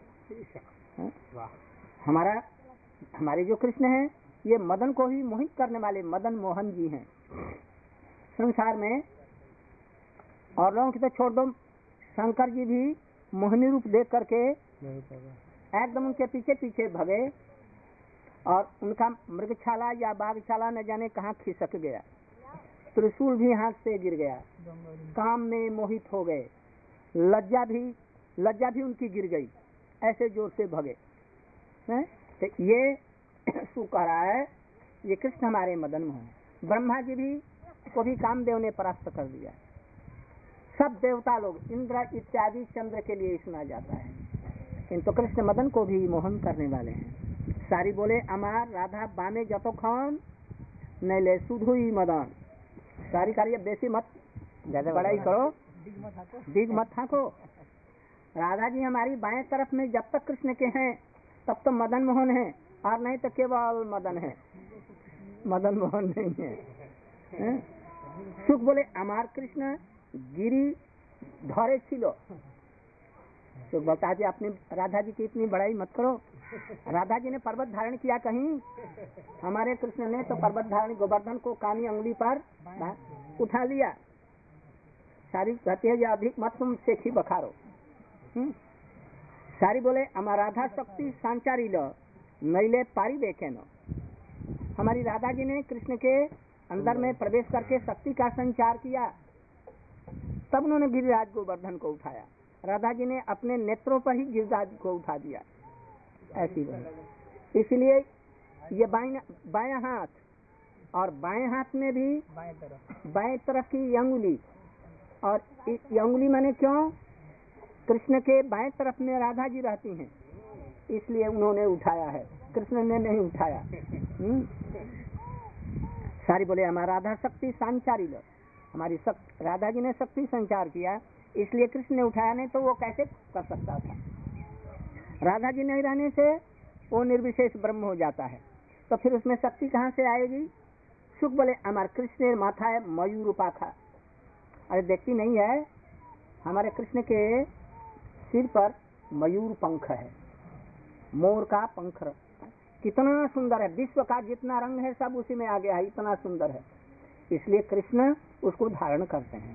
हमारे जो कृष्ण हैं ये मदन को ही मोहित करने वाले मदन मोहन जी हैं। संसार में और लोगों की तो छोड़ दो, शंकर जी भी मोहिनी रूप देख करके एकदम उनके पीछे पीछे भगे और उनका मृगछाला या बाघछाला न जाने कहाँ खिसक गया, त्रिशूल भी हाथ से गिर गया, काम में मोहित हो गए, लज्जा भी उनकी गिर गई, ऐसे जोर से भगे हैं। तो ये सु कह रहा है ये कृष्ण हमारे मदन मोहन। ब्रह्मा जी भी को भी कामदेव ने परास्त कर दिया। सब देवता लोग इंद्र इत्यादि चंद्र के लिए सुना जाता है, किंतु कृष्ण मदन को भी मोहन करने वाले हैं। सारी बोले अमार राधा बामे जतो खान नैले सुधु ही मदन। सारी कार्य बेसी मत बड़ाई करो, दिग मत थाको। राधा जी हमारी बाएं तरफ में जब तक कृष्ण के हैं तब तो मदन मोहन है, और नहीं तो केवल मदन है, मदन मोहन नहीं है। सुख बोले अमार कृष्ण गिरी धरे छिलो। तो बता जी अपनी राधा जी की इतनी बड़ाई मत करो। राधा जी ने पर्वत धारण किया कहीं, हमारे कृष्ण ने तो पर्वत धारण गोवर्धन को कानी अंगुली पर उठा लिया। सारी कहती है अधिक मत तुम सेखी बखारो। सारी बोले अमार राधा शक्ति सांचारी लो नैले पारी देखे न। हमारी राधा जी ने कृष्ण के अंदर में प्रवेश करके शक्ति का संचार किया, तब उन्होंने गिरिराज गोवर्धन को उठाया। राधा जी ने अपने नेत्रों पर ही गिरिराज को उठा दिया, ऐसी बात। इसलिए ये बाएं हाथ, और बाएं हाथ में भी बाएं तरफ की अंगुली, और अंगुली माने क्यों, कृष्ण के बाएं तरफ में राधा जी रहती हैं, इसलिए उन्होंने उठाया है, कृष्ण ने नहीं उठाया। सारी बोले हमारा राधा शक्ति संचारी लो, हमारी राधा जी ने शक्ति संचार किया, इसलिए कृष्ण ने उठाया, नहीं तो वो कैसे कर सकता था। राधा जी नहीं रहने से वो निर्विशेष ब्रह्म हो जाता है, तो फिर उसमें शक्ति कहाँ से आएगी। सुख बोले हमारे कृष्ण माथा है मयूर पाखा। अरे देखती नहीं है, हमारे कृष्ण के सिर पर मयूर पंख है, मोर का पंख, कितना सुंदर है। विश्व का जितना रंग है सब उसी में आ गया है, इतना सुंदर है, इसलिए कृष्ण उसको धारण करते हैं।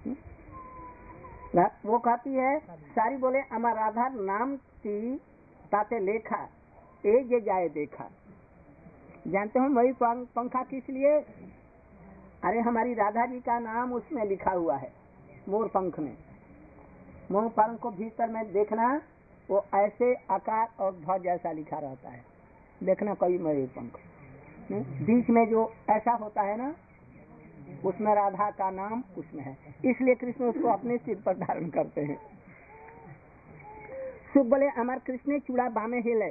वो कहती है सारी बोले अमर राधा नाम की ताते लेखा ए जे जाए देखा। जानते हो मयूर पंखा किस लिए? अरे हमारी राधा जी का नाम उसमें लिखा हुआ है, मोर पंख में। मोर पंख को भीतर में देखना, वो ऐसे आकार और ध्वज जैसा लिखा रहता है, देखना कोई मयूर पंख बीच में जो ऐसा होता है ना, उसमें राधा का नाम उसमें है, इसलिए कृष्ण उसको अपने सिर पर धारण करते हैं। सुख बोले अमर कृष्ण चूड़ा बामे हिले।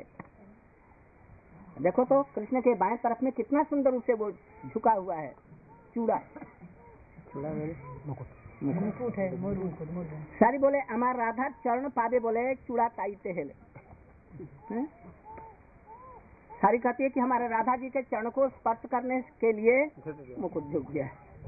देखो तो कृष्ण के बाएं तरफ में कितना सुंदर रूप से वो झुका हुआ है, चूड़ा मुकुट है। सारी बोले अमर राधा चरण पावे बोले चूड़ा ताईते हिले। सारी कहती है कि हमारे राधा जी के चरण को स्पर्श करने के लिए मुकुट झुक गया।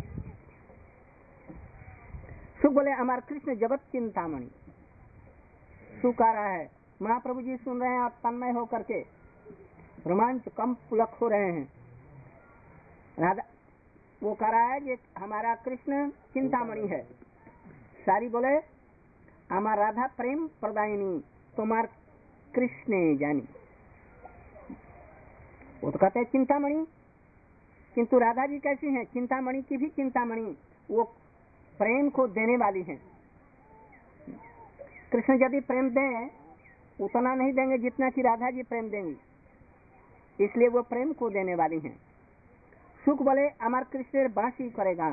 सुख बोले हमारे कृष्ण जगत चिंतामणि। सुख आ रहा है, महाप्रभु जी सुन रहे हैं और तन्मय होकर के रोमांच कम पुलक हो रहे हैं। राधा वो कह रहा है कि हमारा कृष्ण चिंतामणि है। सारी बोले हमारा राधा प्रेम प्रदायिनी तुम्हार कृष्ण जानी। वो तो कहते हैं चिंतामणि, किंतु राधा जी कैसी हैं? चिंतामणि की भी चिंतामणि, वो प्रेम को देने वाली हैं। कृष्ण यदि प्रेम दें उतना नहीं देंगे जितना कि राधा जी प्रेम देंगी, इसलिए वो प्रेम को देने वाली हैं। सुख बोले अमर कृष्ण बांसी करेगा।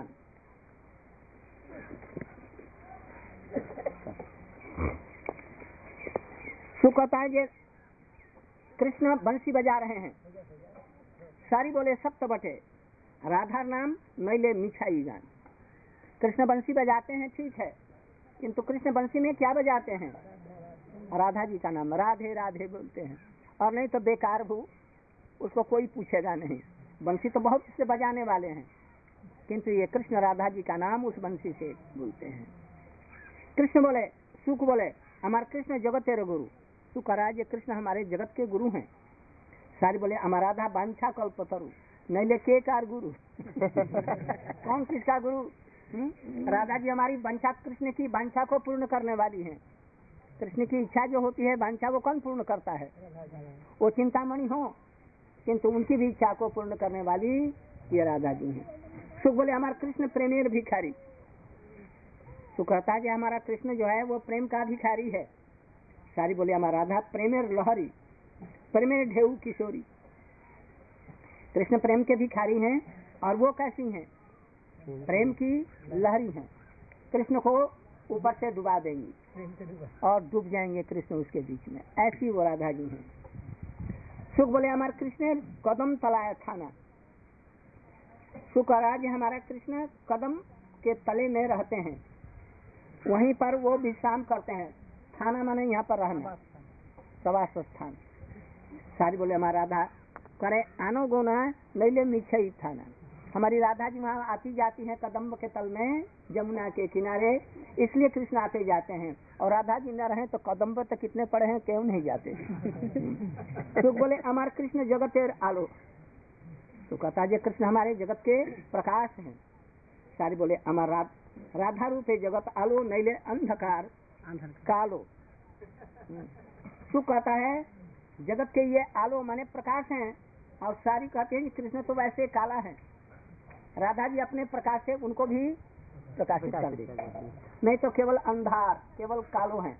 सुख कहता है कि कृष्ण बंसी बजा रहे हैं। सारी बोले सप्त बटे राधा नाम नैले मिठाई गान। कृष्ण बंसी बजाते हैं, ठीक है, किंतु कृष्ण बंसी में क्या बजाते हैं? राधा जी का नाम राधे राधे बोलते हैं, और नहीं तो बेकार हो, उसको कोई पूछेगा नहीं। बंसी तो बहुत से बजाने वाले हैं, किंतु ये कृष्ण राधा जी का नाम उस बंसी से बोलते हैं। कृष्ण बोले, सुख बोले हमारे कृष्ण जगत तेरे गुरु। सुख राज कृष्ण हमारे जगत के गुरु हैं। सारी बोले हमारा राधा बांछा कल्पतरु, नहीं ले के कार गुरु कौन किसका गुरु? राधा जी हमारी वांछा, कृष्ण की वांछा को पूर्ण करने वाली हैं। कृष्ण की इच्छा जो होती है वांछा, वो कौन पूर्ण करता है? वो चिंतामणि हो, किंतु उनकी भी इच्छा को पूर्ण करने वाली ये राधा जी हैं। सुख बोले हमारा कृष्ण प्रेमेर भिखारी। सुख कहता है हमारा कृष्ण जो है वो प्रेम का भिखारी है। सारी बोले हमारा राधा प्रेमेर लहरी, प्रेमेर ढेऊ किशोरी। कृष्ण प्रेम के भिखारी हैं, और वो कैसी हैं? प्रेम की लहरी हैं। कृष्ण को ऊपर से डुबा देंगी और डूब जाएंगे कृष्ण उसके बीच में, ऐसी वो राधा जी हैं। सुख बोले हमारे कृष्ण कदम तलाया थाना। सुख राज हमारा कृष्ण कदम के तले में रहते हैं, वहीं पर वो विश्राम करते हैं। थाना माने यहाँ पर रहना, प्रवास स्थान। सारी बोले हमारा राधा करे आनो गोना नैले मिछई थाना। हमारी राधा जी वहाँ आती जाती हैं कदम्ब के तल में, जमुना के किनारे, इसलिए कृष्ण आते जाते हैं। और राधा जी न रहे तो कदम्ब तक कितने पड़े हैं, क्यों नहीं जाते? तो बोले हमारे कृष्ण जगतेर आलो। तो कहता है कृष्ण हमारे जगत के प्रकाश हैं। सारी बोले हमारा राधा रूपे जगत आलो नैले अंधकार कालो। सुख कहता है जगत के ये आलो माने प्रकाश हैं, और सारी कहते हैं कृष्ण तो वैसे काला है। राधा जी अपने प्रकाश से उनको भी प्रकाशित कर दे, नहीं तो केवल अंधार, केवल कालो हैं।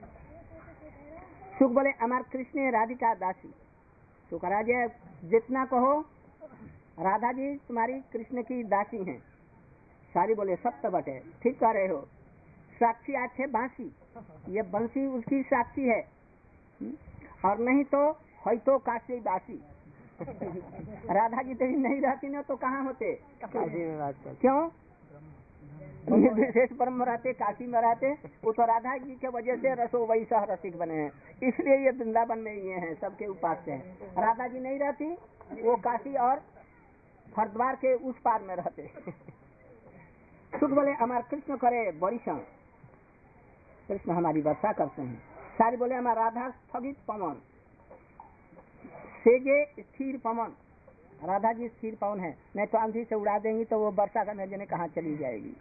सुख बोले हमारे कृष्ण राधिका दासी। सुख राजे जितना कहो राधा जी तुम्हारी कृष्ण की दासी हैं। सारी बोले सत्य बटे, ठीक कह रहे हो। साक्षी आछे बांसी, ये बंसी उसकी साक्षी है, और नहीं तो है तो काशी दासी। राधा जी तेरी नहीं रहती ना तो कहाँ होते? काशी में बात कर। क्यों? विशेष ब्रह्म रहते, काशी में रहते। वो तो राधा जी के वजह से रसो वैसा रसिक बने हैं, इसलिए ये वृंदावन में ये हैं, सबके उपास्य हैं। राधा जी नहीं रहती, वो काशी और हरिद्वार के उस पार में रहते। सुख बोले हमारे कृष्ण करे बरिशा। कृष्ण हमारी वर्षा करते हैं। सारी बोले हमारा राधा स्थगित पवन, सेजे स्थिर पवन। राधा जी स्थिर पवन है, नहीं तो आंधी से उड़ा देंगी तो वो वर्षा करने जने कहाँ चली जाएगी।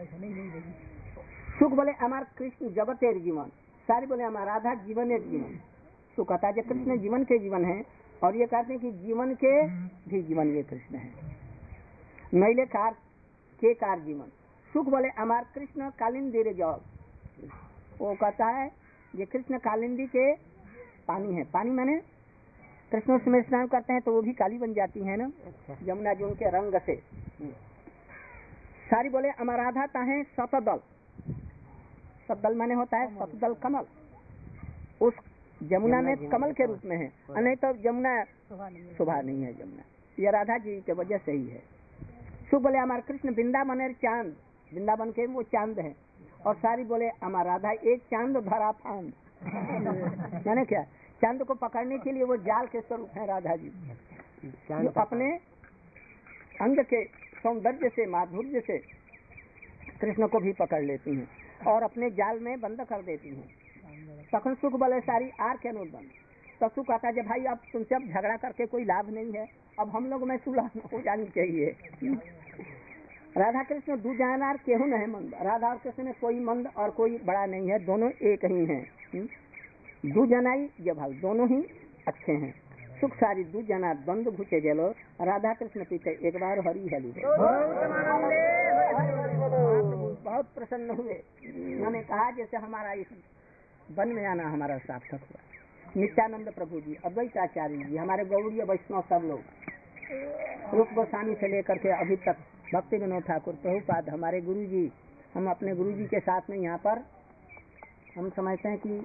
सुख बोले हमारे कृष्ण जगतेर जीवन। सारी बोले हमारा राधा जीवन एक जीवन। सुख कहता है कृष्ण जीवन के जीवन है, और ये कहते हैं कि जीवन के भी जीवन ये कृष्ण है, नैले कार के कार जीवन। सुख बोले हमारे कृष्ण कालिंदी रे जल। वो कहता है ये कृष्ण कालिंदी के पानी है। पानी माने कृष्ण उसमें स्नान करते हैं तो वो भी काली बन जाती है ना, यमुना जी उनके रंग से। सारी बोले हमारा राधा ताहे सतदल। सतदल माने होता है सतदल कमल, उस जमुना में कमल के रूप में है, नहीं तो जमुना शोभा नहीं है जमुना, ये राधा जी के वजह से ही है। सुख बोले हमारे कृष्ण वृंदावन चांद। वृंदावन के वो चांद है। और सारी बोले हमारा राधा एक चांद धरा फांद। मैंने क्या, चांद को पकड़ने के लिए वो जाल के स्वरूप है राधा जी, जो अपने अंग के सौंदर्य से, माधुर्य से कृष्ण को भी पकड़ लेती हैं और अपने जाल में बंद कर देती हैं। तखन सुख बोले सारी आर के अनुबंध। तो सुख कहता है भाई अब तुमसे अब झगड़ा करके कोई लाभ नहीं है, अब हम लोग में सुलह हो जानी चाहिए। राधा कृष्ण दू जानार केहू नहीं मंद। राधा और कृष्ण में कोई मंद और कोई बड़ा नहीं है, दोनों एक ही हैं। दू जनाई ये भाव दोनों ही अच्छे हैं। सुख सारी दू जना द्वंद घुचे गेलो, राधा कृष्ण पीते एक बार हरी हली। बहुत प्रसन्न हुए। मैंने कहा जैसे हमारा इस वन में आना हमारा सार्थक हुआ। नित्यानंद प्रभु जी, अद्वैताचार्य जी, हमारे गौड़ीय वैष्णव सब लोग, रूप गोस्वामी से लेकर के अभी तक भक्ति विनोद ठाकुर, प्रभुपाद, हमारे गुरु जी, हम अपने गुरु जी के साथ में यहाँ पर हम समझते हैं कि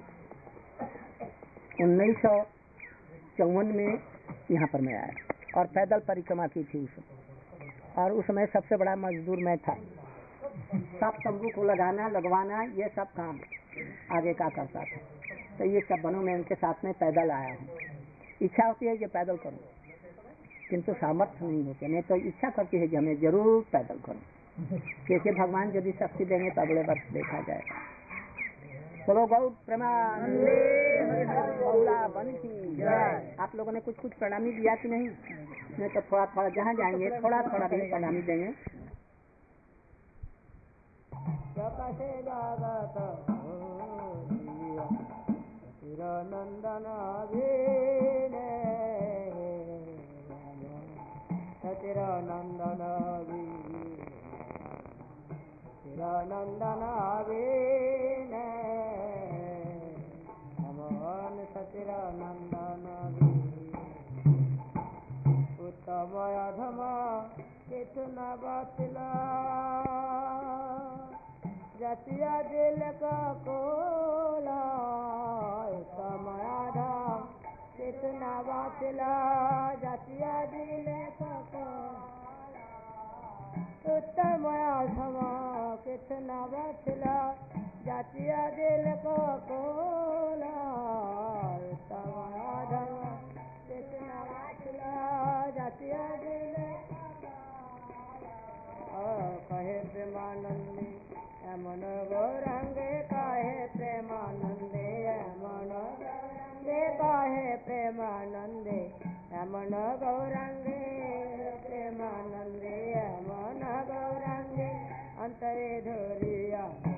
1954 में यहाँ पर मैं आया और पैदल परिक्रमा की थी और उस समय सबसे बड़ा मजदूर मैं था। सब तंबू को लगाना, लगवाना, ये सब काम आगे का करता था। तो ये सब वनों में उनके साथ में पैदल आया हूँ। इच्छा होती है कि पैदल करूँ, किंतु सामर्थ्य नहीं होती, नहीं तो इच्छा करती है कि हमें जरूर पैदल करूँ, क्योंकि भगवान यदि शक्ति देंगे तो अगले वर्ष देखा जाएगा। बोलो गौ प्रणामी बन की। आप लोगों ने कुछ कुछ प्रणामी दिया कि नहीं? नहीं तो थोड़ा थोड़ा जहाँ जाएंगे थोड़ा थोड़ा भी प्रणामी देंगे। उत्तमयाधमा कितना बातिला जतिया दिल का कोला। उत्तमयाधम कितना बातिला जतिया दिल का कोला। उत्तमयाधमा कितना बातिला जतिया दिल का कोला। उत्तमयाधमा कितना बातिला जतिया दिल कहे प्रेमानंदे मन गौरंगे काहे प्रेमानंदे मन गौरंगे काहे प्रेमानंदे मन गौरंगे प्रेमानंदे मन गौरंगे अंतरे धोरिया